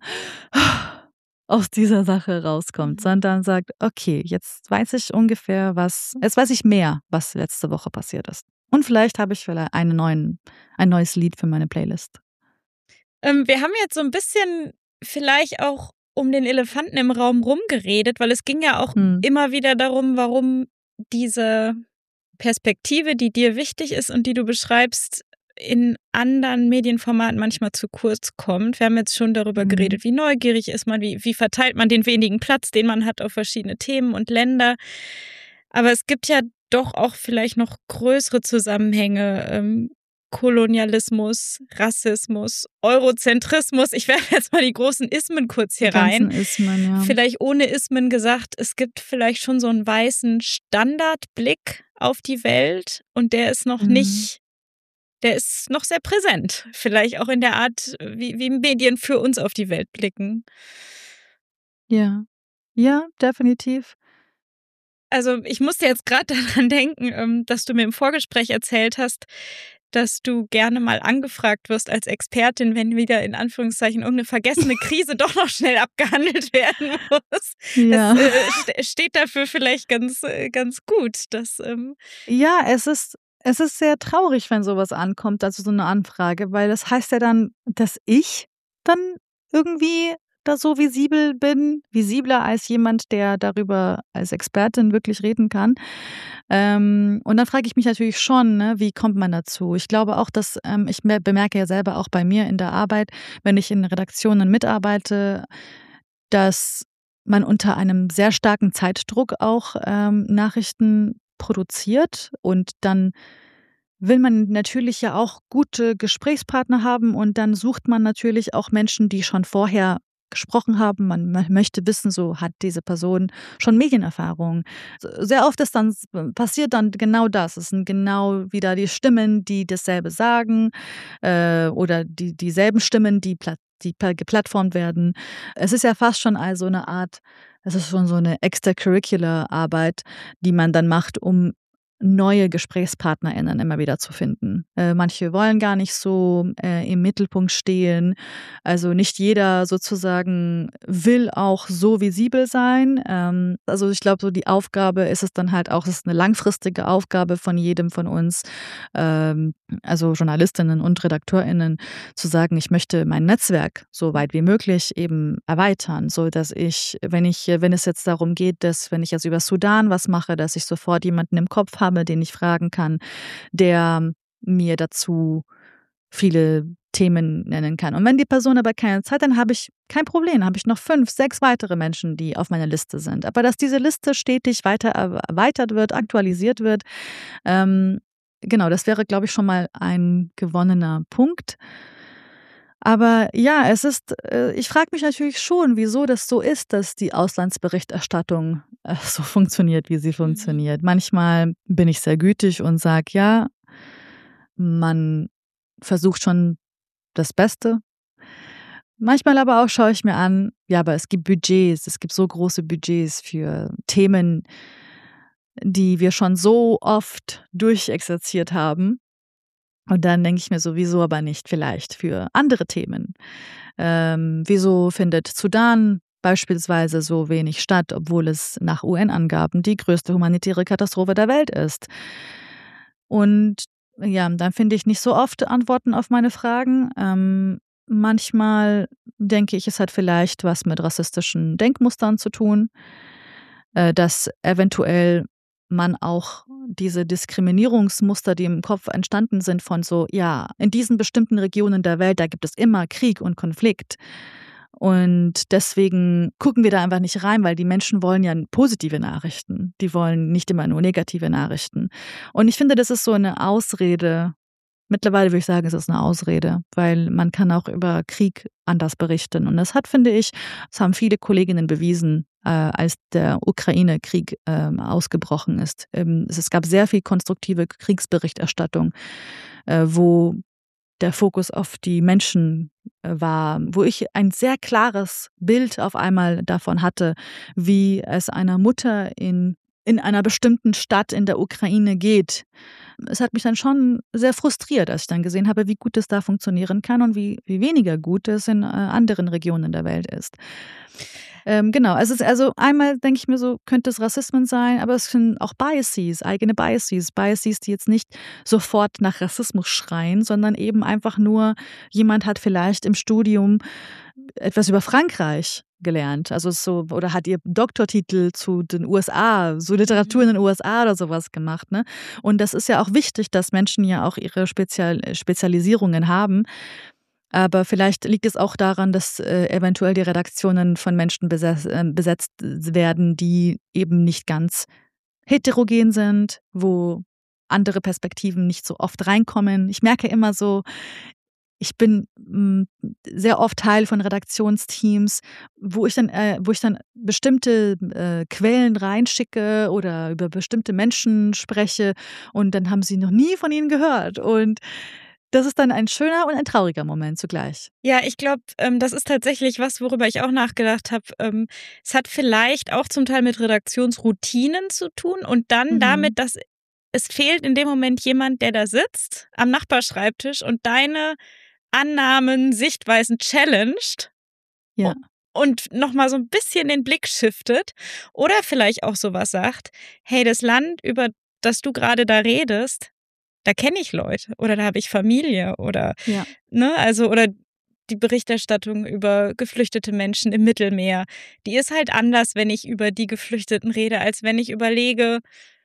Speaker 2: aus dieser Sache rauskommt, sondern sagt, okay, jetzt weiß ich mehr, was letzte Woche passiert ist. Und vielleicht habe ich ein neues Lied für meine Playlist.
Speaker 1: Wir haben jetzt so ein bisschen vielleicht auch um den Elefanten im Raum rumgeredet, weil es ging ja auch immer wieder darum, warum diese Perspektive, die dir wichtig ist und die du beschreibst, in anderen Medienformaten manchmal zu kurz kommt. Wir haben jetzt schon darüber geredet, wie neugierig ist man, wie verteilt man den wenigen Platz, den man hat auf verschiedene Themen und Länder. Aber es gibt ja doch auch vielleicht noch größere Zusammenhänge. Kolonialismus, Rassismus, Eurozentrismus. Ich werfe jetzt mal die großen Ismen kurz hier rein.
Speaker 2: Ismen, ja.
Speaker 1: Vielleicht ohne Ismen gesagt, es gibt vielleicht schon so einen weißen Standardblick auf die Welt und der ist noch nicht, der ist noch sehr präsent. Vielleicht auch in der Art, wie Medien für uns auf die Welt blicken.
Speaker 2: Ja, ja, definitiv.
Speaker 1: Also ich musste jetzt gerade daran denken, dass du mir im Vorgespräch erzählt hast, dass du gerne mal angefragt wirst als Expertin, wenn wieder in Anführungszeichen irgendeine vergessene Krise doch noch schnell abgehandelt werden muss.
Speaker 2: Ja.
Speaker 1: Das steht dafür vielleicht ganz gut.
Speaker 2: Ja, es ist sehr traurig, wenn sowas ankommt, also so eine Anfrage, weil das heißt ja dann, dass ich dann irgendwie da so visibel bin, visibler als jemand, der darüber als Expertin wirklich reden kann. Und dann frage ich mich natürlich schon, ne, wie kommt man dazu? Ich glaube auch, dass ich bemerke ja selber auch bei mir in der Arbeit, wenn ich in Redaktionen mitarbeite, dass man unter einem sehr starken Zeitdruck auch Nachrichten produziert und dann will man natürlich ja auch gute Gesprächspartner haben und dann sucht man natürlich auch Menschen, die schon vorher gesprochen haben. Man möchte wissen, so hat diese Person schon Medienerfahrung. Sehr oft passiert dann genau das. Es sind genau wieder die Stimmen, die dasselbe sagen oder dieselben Stimmen, die geplattformt werden. Es ist ja fast schon also eine Art, es ist schon so eine Extracurricular-Arbeit, die man dann macht, um neue GesprächspartnerInnen immer wieder zu finden. Manche wollen gar nicht so im Mittelpunkt stehen. Also nicht jeder sozusagen will auch so visibel sein. Also ich glaube, so die Aufgabe ist es dann halt auch, es ist eine langfristige Aufgabe von jedem von uns, also Journalistinnen und RedakteurInnen, zu sagen, ich möchte mein Netzwerk so weit wie möglich eben erweitern, so dass wenn es jetzt darum geht, dass wenn ich jetzt über Sudan was mache, dass ich sofort jemanden im Kopf habe, habe, den ich fragen kann, der mir dazu viele Themen nennen kann. Und wenn die Person aber keine Zeit, dann habe ich kein Problem. Dann habe ich noch 5, 6 weitere Menschen, die auf meiner Liste sind. Aber dass diese Liste stetig weiter erweitert wird, aktualisiert wird, genau, das wäre, glaube ich, schon mal ein gewonnener Punkt. Aber ja, ich frage mich natürlich schon, wieso das so ist, dass die Auslandsberichterstattung so funktioniert, wie sie funktioniert. Manchmal bin ich sehr gütig und sage, ja, man versucht schon das Beste. Manchmal aber auch schaue ich mir an, ja, aber es gibt Budgets, es gibt so große Budgets für Themen, die wir schon so oft durchexerziert haben. Und dann denke ich mir so, wieso aber nicht vielleicht für andere Themen? Wieso findet Sudan beispielsweise so wenig statt, obwohl es nach UN-Angaben die größte humanitäre Katastrophe der Welt ist? Und ja, dann finde ich nicht so oft Antworten auf meine Fragen. Manchmal denke ich, es hat vielleicht was mit rassistischen Denkmustern zu tun, dass eventuell man auch diese Diskriminierungsmuster, die im Kopf entstanden sind von so, ja, in diesen bestimmten Regionen der Welt, da gibt es immer Krieg und Konflikt. Und deswegen gucken wir da einfach nicht rein, weil die Menschen wollen ja positive Nachrichten. Die wollen nicht immer nur negative Nachrichten. Und ich finde, das ist so eine Ausrede. Mittlerweile würde ich sagen, es ist eine Ausrede, weil man kann auch über Krieg anders berichten. Und das das haben viele Kolleginnen bewiesen, als der Ukraine-Krieg ausgebrochen ist. Es gab sehr viel konstruktive Kriegsberichterstattung, wo der Fokus auf die Menschen war, wo ich ein sehr klares Bild auf einmal davon hatte, wie es einer Mutter in einer bestimmten Stadt in der Ukraine geht. Es hat mich dann schon sehr frustriert, als ich dann gesehen habe, wie gut es da funktionieren kann und wie weniger gut es in anderen Regionen der Welt ist. Genau, also einmal denke ich mir so, könnte es Rassismen sein, aber es können auch eigene Biases, die jetzt nicht sofort nach Rassismus schreien, sondern eben einfach nur, jemand hat vielleicht im Studium etwas über Frankreich gelernt, oder hat ihr Doktortitel zu den USA, so Literatur in den USA oder sowas gemacht, ne? Und das ist ja auch wichtig, dass Menschen ja auch ihre Spezialisierungen haben. Aber vielleicht liegt es auch daran, dass eventuell die Redaktionen von Menschen besetzt werden, die eben nicht ganz heterogen sind, wo andere Perspektiven nicht so oft reinkommen. Ich merke immer so, ich bin sehr oft Teil von Redaktionsteams, wo ich dann bestimmte Quellen reinschicke oder über bestimmte Menschen spreche und dann haben sie noch nie von ihnen gehört. Und das ist dann ein schöner und ein trauriger Moment zugleich.
Speaker 1: Ja, ich glaube, das ist tatsächlich was, worüber ich auch nachgedacht habe. Es hat vielleicht auch zum Teil mit Redaktionsroutinen zu tun und dann damit, dass es fehlt in dem Moment jemand, der da sitzt am Nachbarschreibtisch und deine Annahmen, Sichtweisen challenged.
Speaker 2: Ja.
Speaker 1: Und nochmal so ein bisschen den Blick shiftet oder vielleicht auch sowas sagt, hey, das Land, über das du gerade da redest, da kenne ich Leute oder da habe ich Familie oder,
Speaker 2: Ja.
Speaker 1: ne, also, oder die Berichterstattung über geflüchtete Menschen im Mittelmeer, die ist halt anders, wenn ich über die Geflüchteten rede, als wenn ich überlege,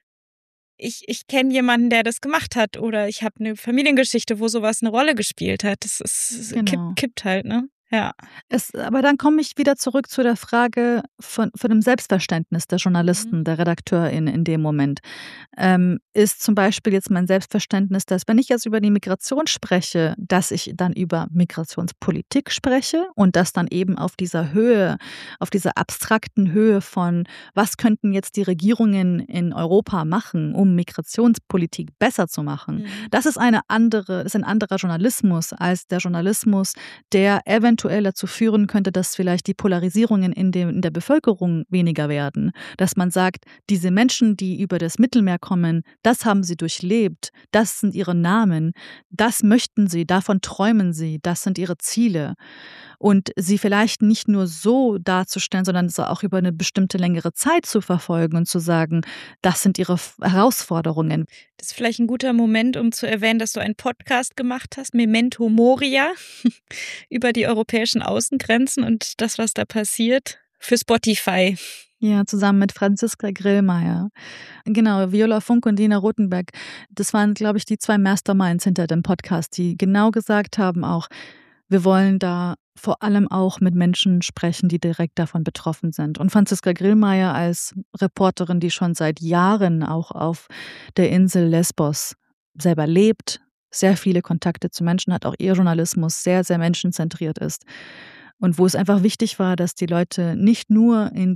Speaker 1: ich kenne jemanden, der das gemacht hat oder ich habe eine Familiengeschichte, wo sowas eine Rolle gespielt hat. Das ist
Speaker 2: Genau.
Speaker 1: kippt halt, ne? Ja.
Speaker 2: Aber dann komme ich wieder zurück zu der Frage von dem Selbstverständnis der Journalisten, der RedakteurInnen in dem Moment. Ist zum Beispiel jetzt mein Selbstverständnis, dass wenn ich jetzt über die Migration spreche, dass ich dann über Migrationspolitik spreche und das dann eben auf dieser Höhe, auf dieser abstrakten Höhe von, was könnten jetzt die Regierungen in Europa machen, um Migrationspolitik besser zu machen. Das ist ein anderer Journalismus als der Journalismus, der eventuell dazu führen könnte, dass vielleicht die Polarisierungen in der Bevölkerung weniger werden. Dass man sagt, diese Menschen, die über das Mittelmeer kommen, das haben sie durchlebt, das sind ihre Namen, das möchten sie, davon träumen sie, das sind ihre Ziele. Und sie vielleicht nicht nur so darzustellen, sondern es auch über eine bestimmte längere Zeit zu verfolgen und zu sagen, das sind ihre Herausforderungen.
Speaker 1: Das ist vielleicht ein guter Moment, um zu erwähnen, dass du einen Podcast gemacht hast, Memento Moria, über die europäischen Außengrenzen und das, was da passiert, für Spotify.
Speaker 2: Ja, zusammen mit Franziska Grillmeier. Genau, Viola Funk und Dina Rothenberg. Das waren, glaube ich, die 2 Masterminds hinter dem Podcast, die genau gesagt haben auch, wir wollen da vor allem auch mit Menschen sprechen, die direkt davon betroffen sind. Und Franziska Grillmeier als Reporterin, die schon seit Jahren auch auf der Insel Lesbos selber lebt, sehr viele Kontakte zu Menschen hat, auch ihr Journalismus sehr, sehr menschenzentriert ist. Und wo es einfach wichtig war, dass die Leute nicht nur in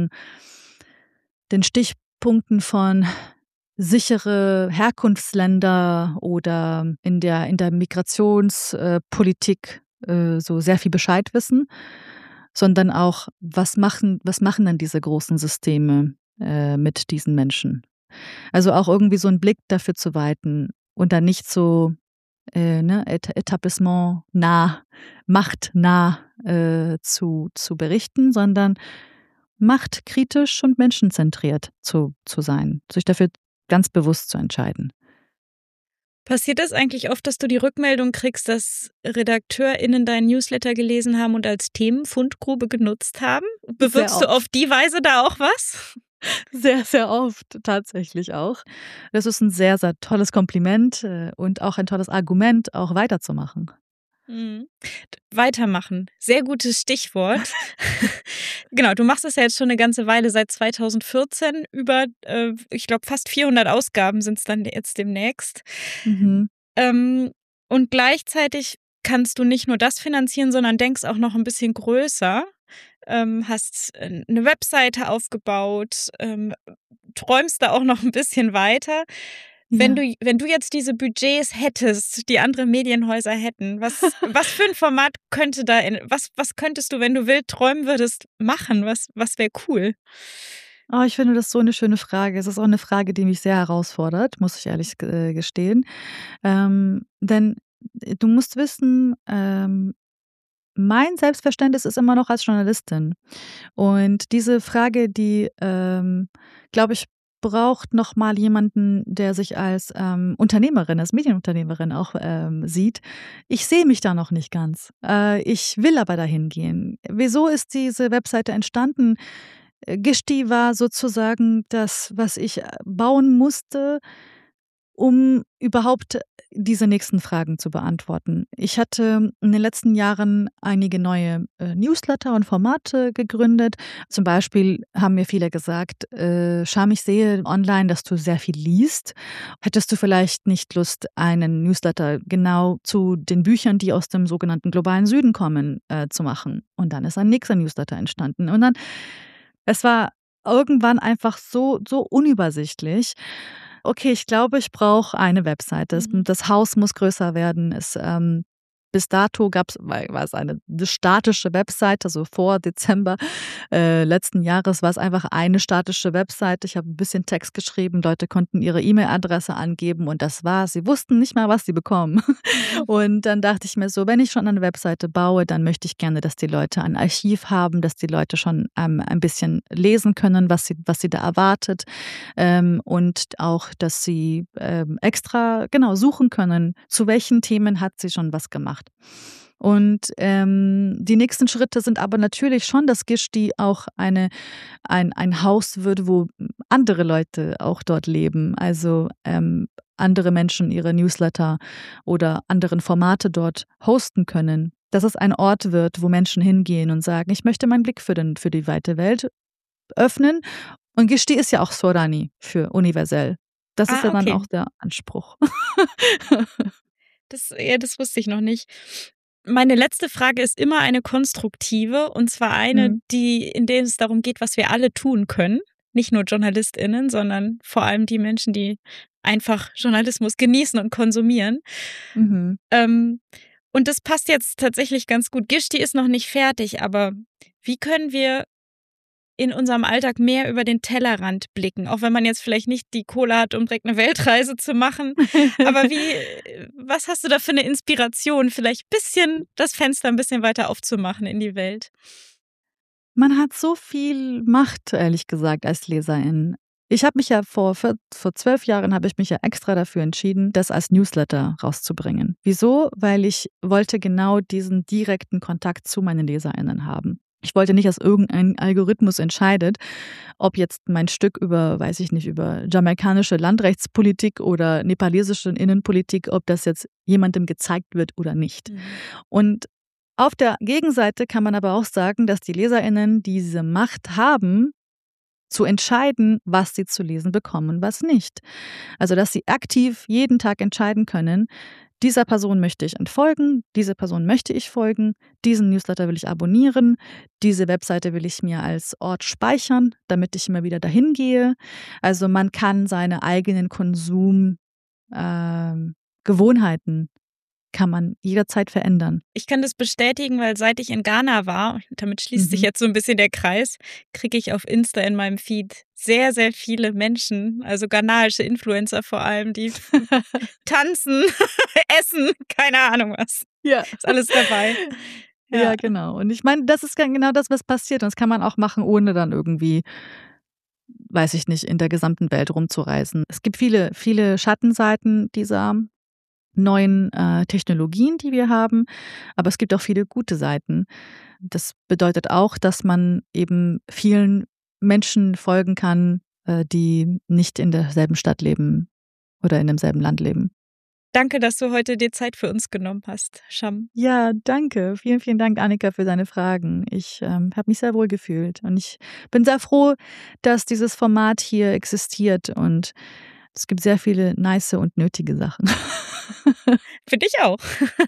Speaker 2: den Stichpunkten von sichere Herkunftsländer oder in der Migrationspolitik so sehr viel Bescheid wissen, sondern auch, was machen denn diese großen Systeme mit diesen Menschen? Also auch irgendwie so einen Blick dafür zu weiten und dann nicht so ne, etablissement-nah, machtnah zu berichten, sondern machtkritisch und menschenzentriert zu sein, sich dafür ganz bewusst zu entscheiden.
Speaker 1: Passiert das eigentlich oft, dass du die Rückmeldung kriegst, dass RedakteurInnen deinen Newsletter gelesen haben und als Themenfundgrube genutzt haben? Bewirkst du auf die Weise da auch was?
Speaker 2: Sehr, sehr oft, tatsächlich auch. Das ist ein sehr, sehr tolles Kompliment und auch ein tolles Argument, auch weiterzumachen.
Speaker 1: Mhm. Weitermachen, sehr gutes Stichwort. Genau, du machst es ja jetzt schon eine ganze Weile, seit 2014 über, ich glaube, fast 400 Ausgaben sind es dann jetzt demnächst.
Speaker 2: Mhm.
Speaker 1: Und gleichzeitig kannst du nicht nur das finanzieren, sondern denkst auch noch ein bisschen größer. Hast eine Webseite aufgebaut, träumst da auch noch ein bisschen weiter. Wenn
Speaker 2: Ja.
Speaker 1: du jetzt diese Budgets hättest, die andere Medienhäuser hätten, was für ein Format könnte was könntest du, wenn du wild träumen würdest, machen? Was wäre cool?
Speaker 2: Oh, ich finde das so eine schöne Frage. Es ist auch eine Frage, die mich sehr herausfordert, muss ich ehrlich gestehen. Denn du musst wissen, mein Selbstverständnis ist immer noch als Journalistin. Und diese Frage, die, glaube ich, braucht noch mal jemanden, der sich als Medienunternehmerin auch sieht. Ich sehe mich da noch nicht ganz. Ich will aber dahin gehen. Wieso ist diese Webseite entstanden? Gischt war sozusagen das, was ich bauen musste, um überhaupt diese nächsten Fragen zu beantworten. Ich hatte in den letzten Jahren einige neue Newsletter und Formate gegründet. Zum Beispiel haben mir viele gesagt, Scham, ich sehe online, dass du sehr viel liest. Hättest du vielleicht nicht Lust, einen Newsletter genau zu den Büchern, die aus dem sogenannten globalen Süden kommen, zu machen? Und dann ist ein nächster Newsletter entstanden. Und dann, es war irgendwann einfach so unübersichtlich. Okay, ich glaube, ich brauche eine Webseite. Das Haus muss größer werden. Bis dato war es eine statische Webseite, also vor Dezember letzten Jahres war es einfach eine statische Webseite. Ich habe ein bisschen Text geschrieben, Leute konnten ihre E-Mail-Adresse angeben und das war's. Sie wussten nicht mal, was sie bekommen. Und dann dachte ich mir so, wenn ich schon eine Webseite baue, dann möchte ich gerne, dass die Leute ein Archiv haben, dass die Leute schon ein bisschen lesen können, was sie da erwartet, und auch, dass sie extra genau suchen können, zu welchen Themen hat sie schon was gemacht. Und die nächsten Schritte sind aber natürlich schon, dass Gischt auch ein Haus wird, wo andere Leute auch dort leben. Also andere Menschen ihre Newsletter oder anderen Formate dort hosten können. Dass es ein Ort wird, wo Menschen hingehen und sagen, ich möchte meinen Blick für die weite Welt öffnen. Und Gischt ist ja auch Sorani für universell. Das ist ja dann
Speaker 1: Okay.
Speaker 2: auch der Anspruch.
Speaker 1: Das wusste ich noch nicht. Meine letzte Frage ist immer eine konstruktive, und zwar eine,
Speaker 2: Mhm.
Speaker 1: in der es darum geht, was wir alle tun können. Nicht nur JournalistInnen, sondern vor allem die Menschen, die einfach Journalismus genießen und konsumieren.
Speaker 2: Mhm.
Speaker 1: Und das passt jetzt tatsächlich ganz gut. Gischt ist noch nicht fertig, aber wie können wir in unserem Alltag mehr über den Tellerrand blicken, auch wenn man jetzt vielleicht nicht die Kohle hat, um direkt eine Weltreise zu machen. Aber was hast du da für eine Inspiration, vielleicht das Fenster ein bisschen weiter aufzumachen in die Welt?
Speaker 2: Man hat so viel Macht, ehrlich gesagt, als Leserin. Ich habe mich ja vor 12 Jahren habe ich mich ja extra dafür entschieden, das als Newsletter rauszubringen. Wieso? Weil ich wollte genau diesen direkten Kontakt zu meinen LeserInnen haben. Ich wollte nicht, dass irgendein Algorithmus entscheidet, ob jetzt mein Stück über, weiß ich nicht, über jamaikanische Landrechtspolitik oder nepalesische Innenpolitik, ob das jetzt jemandem gezeigt wird oder nicht. Und auf der Gegenseite kann man aber auch sagen, dass die LeserInnen diese Macht haben, zu entscheiden, was sie zu lesen bekommen, was nicht. Also, dass sie aktiv jeden Tag entscheiden können, dieser Person möchte ich entfolgen, diese Person möchte ich folgen, diesen Newsletter will ich abonnieren, diese Webseite will ich mir als Ort speichern, damit ich immer wieder dahin gehe. Also man kann seine eigenen Konsumgewohnheiten kann man jederzeit verändern.
Speaker 1: Ich kann das bestätigen, weil seit ich in Ghana war, damit schließt sich jetzt so ein bisschen der Kreis, kriege ich auf Insta in meinem Feed sehr, sehr viele Menschen, also ghanaische Influencer vor allem, die tanzen, essen, keine Ahnung was.
Speaker 2: Ja.
Speaker 1: Ist alles dabei.
Speaker 2: Ja, genau. Und ich meine, das ist genau das, was passiert. Und das kann man auch machen, ohne dann irgendwie, weiß ich nicht, in der gesamten Welt rumzureisen. Es gibt viele, viele Schattenseiten dieser neuen Technologien, die wir haben, aber es gibt auch viele gute Seiten. Das bedeutet auch, dass man eben vielen Menschen folgen kann, die nicht in derselben Stadt leben oder in demselben Land leben.
Speaker 1: Danke, dass du heute dir Zeit für uns genommen hast, Sham.
Speaker 2: Ja, danke. Vielen, vielen Dank, Annika, für deine Fragen. Ich habe mich sehr wohl gefühlt und ich bin sehr froh, dass dieses Format hier existiert und es gibt sehr viele nice und nötige Sachen.
Speaker 1: Finde ich auch.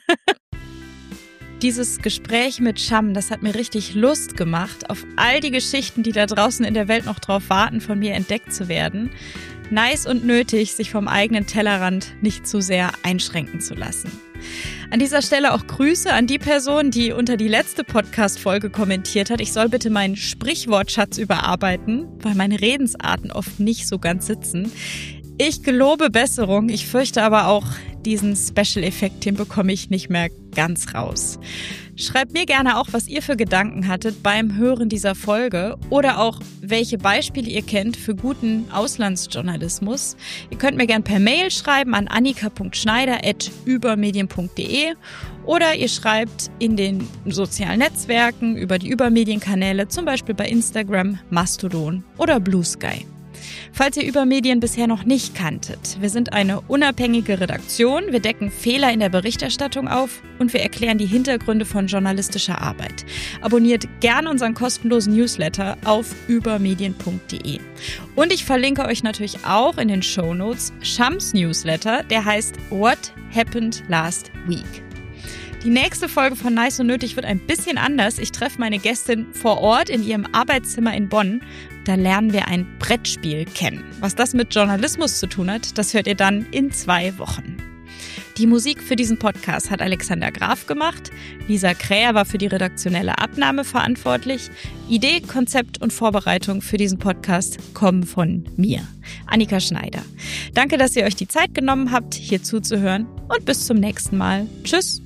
Speaker 1: Dieses Gespräch mit Sham, das hat mir richtig Lust gemacht, auf all die Geschichten, die da draußen in der Welt noch drauf warten, von mir entdeckt zu werden. Nice und nötig, sich vom eigenen Tellerrand nicht zu sehr einschränken zu lassen. An dieser Stelle auch Grüße an die Person, die unter die letzte Podcast-Folge kommentiert hat, ich soll bitte meinen Sprichwortschatz überarbeiten, weil meine Redensarten oft nicht so ganz sitzen. Ich gelobe Besserung, ich fürchte aber auch, diesen Special-Effekt, den bekomme ich nicht mehr ganz raus. Schreibt mir gerne auch, was ihr für Gedanken hattet beim Hören dieser Folge oder auch, welche Beispiele ihr kennt für guten Auslandsjournalismus. Ihr könnt mir gerne per Mail schreiben an annika.schneider@übermedien.de oder ihr schreibt in den sozialen Netzwerken über die Übermedienkanäle, zum Beispiel bei Instagram, Mastodon oder Blue Sky. Falls ihr Übermedien bisher noch nicht kanntet, wir sind eine unabhängige Redaktion, wir decken Fehler in der Berichterstattung auf und wir erklären die Hintergründe von journalistischer Arbeit. Abonniert gerne unseren kostenlosen Newsletter auf übermedien.de. Und ich verlinke euch natürlich auch in den Shownotes Shams Newsletter, der heißt What Happened Last Week. Die nächste Folge von Nice und Nötig wird ein bisschen anders. Ich treffe meine Gästin vor Ort in ihrem Arbeitszimmer in Bonn. Da lernen wir ein Brettspiel kennen. Was das mit Journalismus zu tun hat, das hört ihr dann in 2 Wochen. Die Musik für diesen Podcast hat Alexander Graf gemacht. Lisa Kräher war für die redaktionelle Abnahme verantwortlich. Idee, Konzept und Vorbereitung für diesen Podcast kommen von mir, Annika Schneider. Danke, dass ihr euch die Zeit genommen habt, hier zuzuhören und bis zum nächsten Mal. Tschüss!